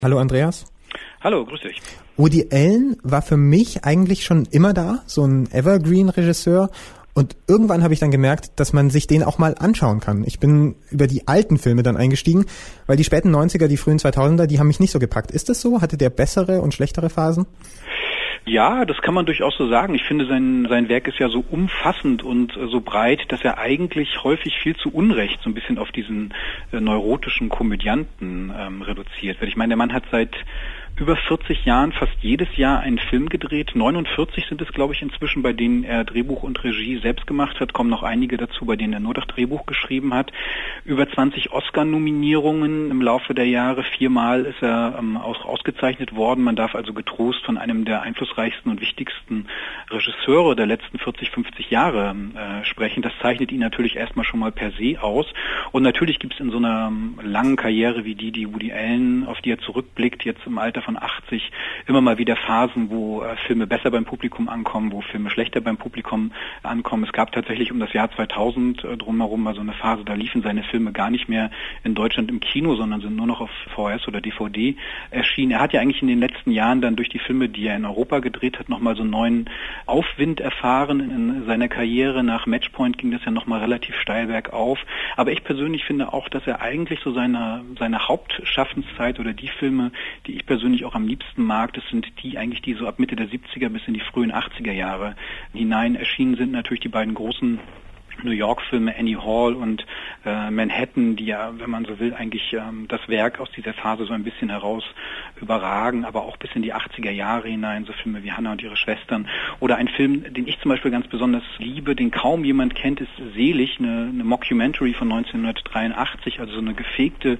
Hallo Andreas. Hallo, grüß dich. Woody Allen war für mich eigentlich schon immer da, so ein Evergreen-Regisseur. Und irgendwann habe ich dann gemerkt, dass man sich den auch mal anschauen kann. Ich bin über die alten Filme dann eingestiegen, weil die späten 90er, die frühen 2000er, die haben mich nicht so gepackt. Ist das so? Hatte der bessere und schlechtere Phasen? Ja, das kann man durchaus so sagen. Ich finde, sein Werk ist ja so umfassend und so breit, dass er eigentlich häufig viel zu Unrecht so ein bisschen auf diesen neurotischen Komödianten reduziert wird. Ich meine, der Mann hat seit über 40 Jahren fast jedes Jahr einen Film gedreht. 49 sind es, glaube ich, inzwischen, bei denen er Drehbuch und Regie selbst gemacht hat. Kommen noch einige dazu, bei denen er nur das Drehbuch geschrieben hat. Über 20 Oscar-Nominierungen im Laufe der Jahre. 4-mal ist er auch ausgezeichnet worden. Man darf also getrost von einem der einflussreichsten und wichtigsten Regisseure der letzten 40, 50 Jahre sprechen. Das zeichnet ihn natürlich erstmal schon mal per se aus. Und natürlich gibt es in so einer langen Karriere wie die Woody Allen, auf die er zurückblickt, jetzt im Alter von 80, immer mal wieder Phasen, wo Filme besser beim Publikum ankommen, wo Filme schlechter beim Publikum ankommen. Es gab tatsächlich um das Jahr 2000 drumherum mal so eine Phase, da liefen seine Filme gar nicht mehr in Deutschland im Kino, sondern sind nur noch auf VHS oder DVD erschienen. Er hat ja eigentlich in den letzten Jahren dann durch die Filme, die er in Europa gedreht hat, nochmal so einen neuen Aufwind erfahren in seiner Karriere. Nach Matchpoint ging das ja nochmal relativ steil bergauf. Aber ich persönlich finde auch, dass er eigentlich so seine Hauptschaffenszeit oder die Filme, die ich persönlich auch am liebsten mag, das sind die eigentlich, die so ab Mitte der 70er bis in die frühen 80er Jahre hinein erschienen sind. Natürlich die beiden großen New York-Filme Annie Hall und Manhattan, die ja, wenn man so will, eigentlich das Werk aus dieser Phase so ein bisschen heraus überragen, aber auch bis in die 80er Jahre hinein, so Filme wie Hannah und ihre Schwestern. Oder ein Film, den ich zum Beispiel ganz besonders liebe, den kaum jemand kennt, ist Selig, eine Mockumentary von 1983, also so eine gefegte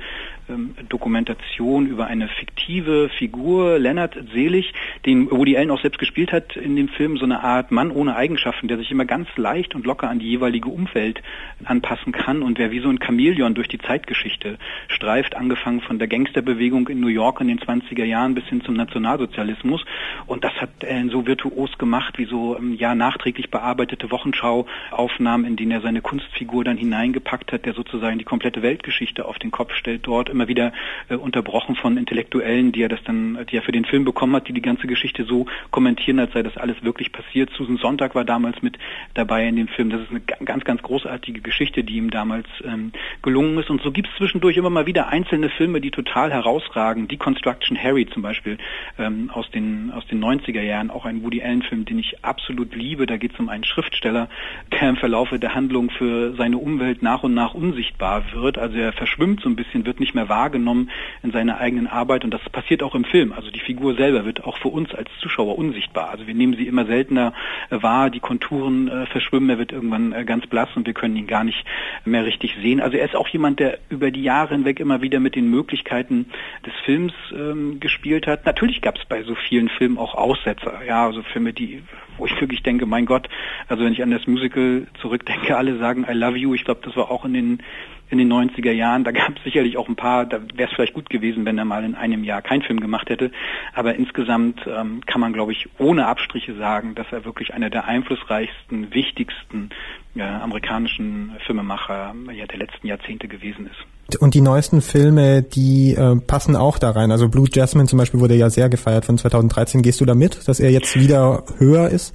Dokumentation über eine fiktive Figur, Leonard Selig, den Woody Allen auch selbst gespielt hat in dem Film, so eine Art Mann ohne Eigenschaften, der sich immer ganz leicht und locker an die jeweilige Umfeld anpassen kann und wer wie so ein Chamäleon durch die Zeitgeschichte streift, angefangen von der Gangsterbewegung in New York in den 20er Jahren bis hin zum Nationalsozialismus. Und das hat Allen so virtuos gemacht, wie so nachträglich bearbeitete Wochenschau-Aufnahmen, in denen er seine Kunstfigur dann hineingepackt hat, der sozusagen die komplette Weltgeschichte auf den Kopf stellt dort, immer wieder unterbrochen von Intellektuellen, die er für den Film bekommen hat, die ganze Geschichte so kommentieren, als sei das alles wirklich passiert. Susan Sontag war damals mit dabei in dem Film. Das ist eine ganz, ganz großartige Geschichte, die ihm damals gelungen ist. Und so gibt es zwischendurch immer mal wieder einzelne Filme, die total herausragen. Deconstruction Harry zum Beispiel aus den 90er Jahren, auch ein Woody Allen-Film, den ich absolut liebe. Da geht es um einen Schriftsteller, der im Verlaufe der Handlung für seine Umwelt nach und nach unsichtbar wird. Also er verschwimmt so ein bisschen, wird nicht mehr wahrgenommen in seiner eigenen Arbeit. Und das passiert auch im Film. Also die Figur selber wird auch für uns als Zuschauer unsichtbar. Also wir nehmen sie immer seltener wahr, die Konturen verschwimmen, er wird irgendwann ganz blass und wir können ihn gar nicht mehr richtig sehen. Also er ist auch jemand, der über die Jahre hinweg immer wieder mit den Möglichkeiten des Films gespielt hat. Natürlich gab es bei so vielen Filmen auch Aussetzer. Ja, also Filme, wo ich wirklich denke, mein Gott, also wenn ich an das Musical zurückdenke, alle sagen I love you. Ich glaube, das war auch in den 90er Jahren, da gab es sicherlich auch ein paar, da wäre es vielleicht gut gewesen, wenn er mal in einem Jahr keinen Film gemacht hätte, aber insgesamt kann man, glaube ich, ohne Abstriche sagen, dass er wirklich einer der einflussreichsten, wichtigsten amerikanischen Filmemacher der letzten Jahrzehnte gewesen ist. Und die neuesten Filme, die passen auch da rein, also Blue Jasmine zum Beispiel wurde ja sehr gefeiert von 2013, gehst du da mit, dass er jetzt wieder höher ist?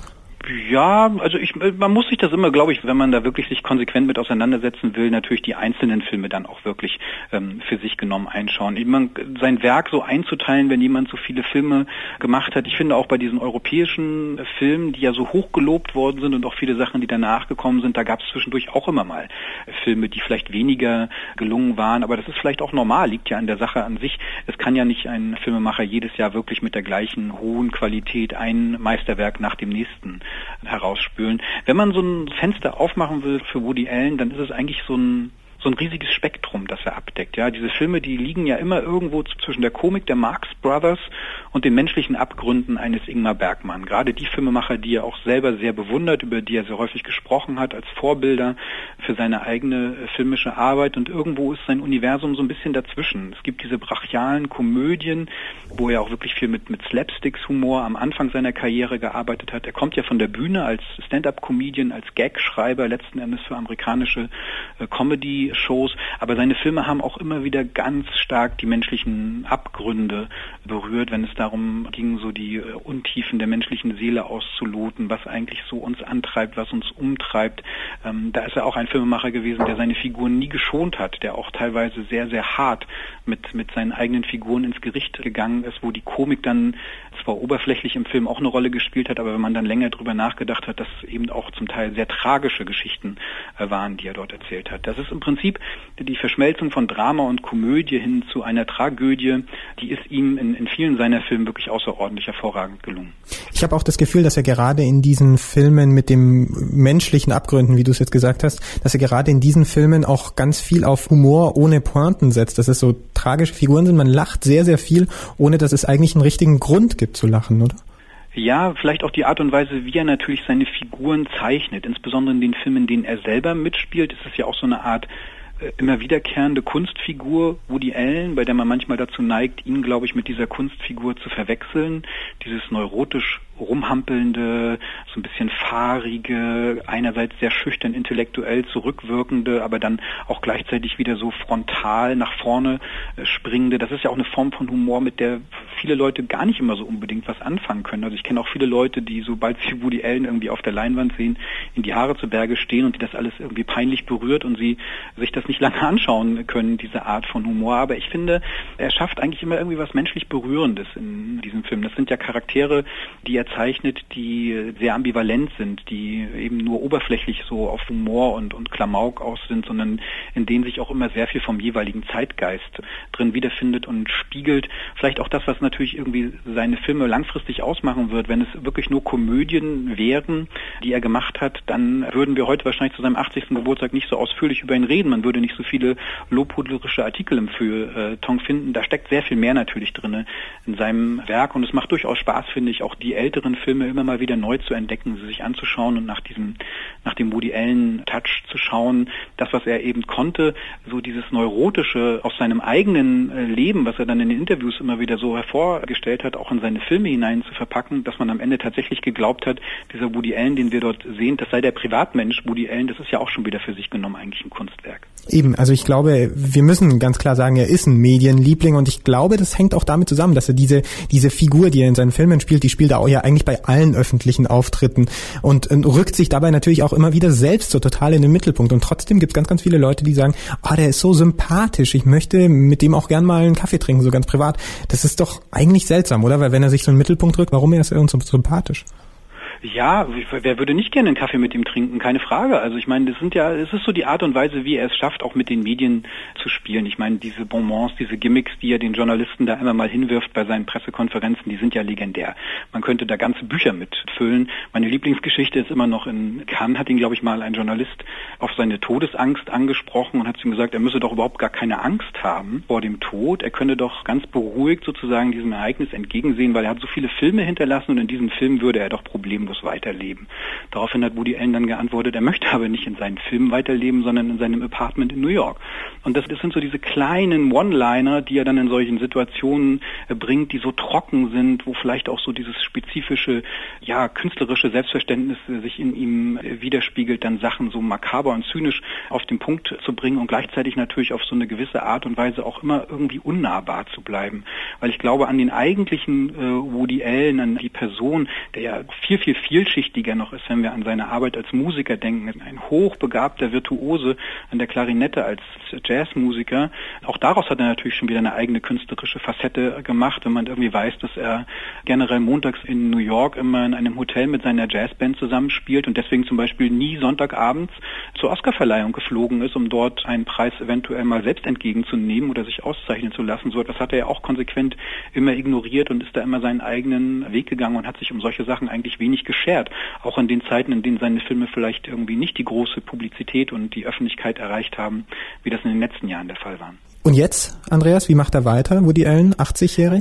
Ja, also man muss sich das immer, glaube ich, wenn man da wirklich sich konsequent mit auseinandersetzen will, natürlich die einzelnen Filme dann auch wirklich für sich genommen einschauen. Sein Werk so einzuteilen, wenn jemand so viele Filme gemacht hat. Ich finde auch bei diesen europäischen Filmen, die ja so hoch gelobt worden sind und auch viele Sachen, die danach gekommen sind, da gab es zwischendurch auch immer mal Filme, die vielleicht weniger gelungen waren. Aber das ist vielleicht auch normal, liegt ja an der Sache an sich. Es kann ja nicht ein Filmemacher jedes Jahr wirklich mit der gleichen hohen Qualität ein Meisterwerk nach dem nächsten herausspülen. Wenn man so ein Fenster aufmachen will für Woody Allen, dann ist es eigentlich so ein riesiges Spektrum, das er abdeckt. Ja, diese Filme, die liegen ja immer irgendwo zwischen der Komik der Marx Brothers und den menschlichen Abgründen eines Ingmar Bergman. Gerade die Filmemacher, die er auch selber sehr bewundert, über die er sehr häufig gesprochen hat, als Vorbilder für seine eigene filmische Arbeit. Und irgendwo ist sein Universum so ein bisschen dazwischen. Es gibt diese brachialen Komödien, wo er auch wirklich viel mit Slapsticks-Humor am Anfang seiner Karriere gearbeitet hat. Er kommt ja von der Bühne als Stand-up-Comedian, als Gagschreiber letzten Endes für amerikanische Comedy Shows, aber seine Filme haben auch immer wieder ganz stark die menschlichen Abgründe berührt, wenn es darum ging, so die Untiefen der menschlichen Seele auszuloten, was eigentlich so uns antreibt, was uns umtreibt. Da ist er auch ein Filmemacher gewesen, der seine Figuren nie geschont hat, der auch teilweise sehr, sehr hart mit seinen eigenen Figuren ins Gericht gegangen ist, wo die Komik dann zwar oberflächlich im Film auch eine Rolle gespielt hat, aber wenn man dann länger drüber nachgedacht hat, dass es eben auch zum Teil sehr tragische Geschichten waren, die er dort erzählt hat. Das ist im Prinzip die Verschmelzung von Drama und Komödie hin zu einer Tragödie, die ist ihm in vielen seiner Filme wirklich außerordentlich hervorragend gelungen. Ich habe auch das Gefühl, dass er gerade in diesen Filmen mit dem menschlichen Abgründen, wie du es jetzt gesagt hast, dass er gerade in diesen Filmen auch ganz viel auf Humor ohne Pointen setzt, dass es so tragische Figuren sind. Man lacht sehr, sehr viel, ohne dass es eigentlich einen richtigen Grund gibt zu lachen, oder? Ja, vielleicht auch die Art und Weise, wie er natürlich seine Figuren zeichnet. Insbesondere in den Filmen, in denen er selber mitspielt, ist es ja auch so eine Art immer wiederkehrende Kunstfigur, Woody Allen, bei der man manchmal dazu neigt, ihn, glaube ich, mit dieser Kunstfigur zu verwechseln. Dieses neurotisch rumhampelnde, so ein bisschen fahrige, einerseits sehr schüchtern intellektuell zurückwirkende, aber dann auch gleichzeitig wieder so frontal nach vorne springende. Das ist ja auch eine Form von Humor, mit der viele Leute gar nicht immer so unbedingt was anfangen können. Also ich kenne auch viele Leute, die, sobald sie Woody Allen irgendwie auf der Leinwand sehen, in die Haare zu Berge stehen und die das alles irgendwie peinlich berührt und sie sich das nicht lange anschauen können, diese Art von Humor. Aber ich finde, er schafft eigentlich immer irgendwie was menschlich Berührendes in diesem Film. Das sind ja Charaktere, die er zeichnet, die sehr ambivalent sind, die eben nur oberflächlich so auf Humor und Klamauk aus sind, sondern in denen sich auch immer sehr viel vom jeweiligen Zeitgeist drin wiederfindet und spiegelt. Vielleicht auch das, was natürlich irgendwie seine Filme langfristig ausmachen wird. Wenn es wirklich nur Komödien wären, die er gemacht hat, dann würden wir heute wahrscheinlich zu seinem 80. Geburtstag nicht so ausführlich über ihn reden. Man würde nicht so viele lobhuderische Artikel im Feuilleton finden. Da steckt sehr viel mehr natürlich drin in seinem Werk und es macht durchaus Spaß, finde ich, auch die älteren Filme immer mal wieder neu zu entdecken, sie sich anzuschauen und nach dem Woody Allen Touch zu schauen. Das, was er eben konnte, so dieses Neurotische aus seinem eigenen Leben, was er dann in den Interviews immer wieder so hervorgestellt hat, auch in seine Filme hinein zu verpacken, dass man am Ende tatsächlich geglaubt hat, dieser Woody Allen, den wir dort sehen, das sei der Privatmensch Woody Allen, das ist ja auch schon wieder für sich genommen eigentlich ein Kunstwerk. Eben, also ich glaube, wir müssen ganz klar sagen, er ist ein Medienliebling und ich glaube, das hängt auch damit zusammen, dass er diese Figur, die er in seinen Filmen spielt, die spielt er auch ja eigentlich bei allen öffentlichen Auftritten und rückt sich dabei natürlich auch immer wieder selbst so total in den Mittelpunkt und trotzdem gibt es ganz, ganz viele Leute, die sagen, der ist so sympathisch, ich möchte mit dem auch gern mal einen Kaffee trinken, so ganz privat. Das ist doch eigentlich seltsam, oder? Weil wenn er sich so in den Mittelpunkt rückt, warum ist er uns so sympathisch? Ja, wer würde nicht gerne einen Kaffee mit ihm trinken? Keine Frage. Also ich meine, es ist so die Art und Weise, wie er es schafft, auch mit den Medien zu spielen. Ich meine, diese Bonbons, diese Gimmicks, die er den Journalisten da immer mal hinwirft bei seinen Pressekonferenzen, die sind ja legendär. Man könnte da ganze Bücher mitfüllen. Meine Lieblingsgeschichte ist immer noch in Cannes, hat ihn, glaube ich, mal ein Journalist auf seine Todesangst angesprochen und hat zu ihm gesagt, er müsse doch überhaupt gar keine Angst haben vor dem Tod. Er könne doch ganz beruhigt sozusagen diesem Ereignis entgegensehen, weil er hat so viele Filme hinterlassen und in diesen Filmen würde er doch problemlos weiterleben. Daraufhin hat Woody Allen dann geantwortet, er möchte aber nicht in seinen Filmen weiterleben, sondern in seinem Apartment in New York. Und das sind so diese kleinen One-Liner, die er dann in solchen Situationen bringt, die so trocken sind, wo vielleicht auch so dieses spezifische, künstlerische Selbstverständnis sich in ihm widerspiegelt, dann Sachen so makaber und zynisch auf den Punkt zu bringen und gleichzeitig natürlich auf so eine gewisse Art und Weise auch immer irgendwie unnahbar zu bleiben. Weil ich glaube, an den eigentlichen Woody Allen, an die Person, der ja viel, viel vielschichtiger noch ist, wenn wir an seine Arbeit als Musiker denken. Ein hochbegabter Virtuose an der Klarinette als Jazzmusiker. Auch daraus hat er natürlich schon wieder eine eigene künstlerische Facette gemacht, wenn man irgendwie weiß, dass er generell montags in New York immer in einem Hotel mit seiner Jazzband zusammenspielt und deswegen zum Beispiel nie Sonntagabends zur Oscarverleihung geflogen ist, um dort einen Preis eventuell mal selbst entgegenzunehmen oder sich auszeichnen zu lassen. So etwas hat er ja auch konsequent immer ignoriert und ist da immer seinen eigenen Weg gegangen und hat sich um solche Sachen eigentlich wenig geschert. Auch in den Zeiten, in denen seine Filme vielleicht irgendwie nicht die große Publizität und die Öffentlichkeit erreicht haben, wie das in den letzten Jahren der Fall war. Und jetzt, Andreas, wie macht er weiter, Woody Allen, 80-jährig?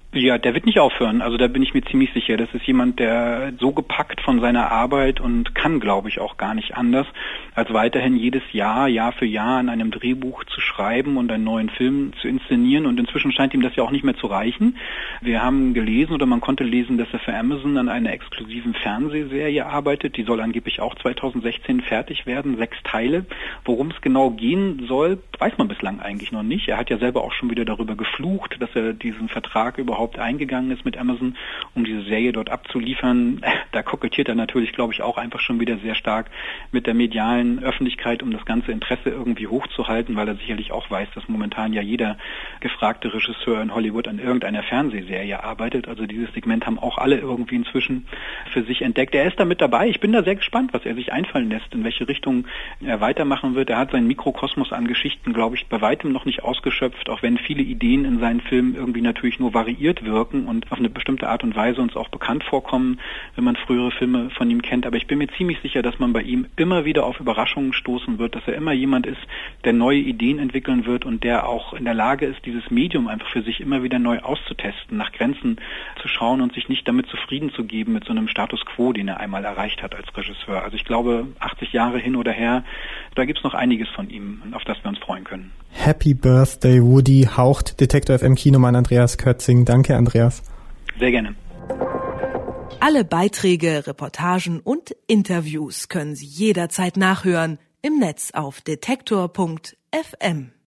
Ja, der wird nicht aufhören. Also da bin ich mir ziemlich sicher. Das ist jemand, der so gepackt von seiner Arbeit und kann, glaube ich, auch gar nicht anders, als weiterhin jedes Jahr für Jahr an einem Drehbuch zu schreiben und einen neuen Film zu inszenieren. Und inzwischen scheint ihm das ja auch nicht mehr zu reichen. Wir haben gelesen oder man konnte lesen, dass er für Amazon an einer exklusiven Fernsehserie arbeitet. Die soll angeblich auch 2016 fertig werden, 6 Teile. Worum es genau gehen soll, weiß man bislang eigentlich noch nicht. Er hat ja selber auch schon wieder darüber geflucht, dass er diesen Vertrag überhaupt eingegangen ist mit Amazon, um diese Serie dort abzuliefern. Da kokettiert er natürlich, glaube ich, auch einfach schon wieder sehr stark mit der medialen Öffentlichkeit, um das ganze Interesse irgendwie hochzuhalten, weil er sicherlich auch weiß, dass momentan ja jeder gefragte Regisseur in Hollywood an irgendeiner Fernsehserie arbeitet. Also dieses Segment haben auch alle irgendwie inzwischen für sich entdeckt. Er ist da mit dabei. Ich bin da sehr gespannt, was er sich einfallen lässt, in welche Richtung er weitermachen wird. Er hat seinen Mikrokosmos an Geschichten, glaube ich, bei weitem noch nicht ausgeschöpft, auch wenn viele Ideen in seinen Filmen irgendwie natürlich nur variiert wirken und auf eine bestimmte Art und Weise uns auch bekannt vorkommen, wenn man frühere Filme von ihm kennt. Aber ich bin mir ziemlich sicher, dass man bei ihm immer wieder auf Überraschungen stoßen wird, dass er immer jemand ist, der neue Ideen entwickeln wird und der auch in der Lage ist, dieses Medium einfach für sich immer wieder neu auszutesten, nach Grenzen zu schauen und sich nicht damit zufrieden zu geben mit so einem Status quo, den er einmal erreicht hat als Regisseur. Also ich glaube, 80 Jahre hin oder her, da gibt's noch einiges von ihm, auf das wir uns freuen können. Happy Birthday, Woody, haucht Detektor FM Kinomann Andreas Kötzing. Danke, Andreas. Sehr gerne. Alle Beiträge, Reportagen und Interviews können Sie jederzeit nachhören im Netz auf detektor.fm.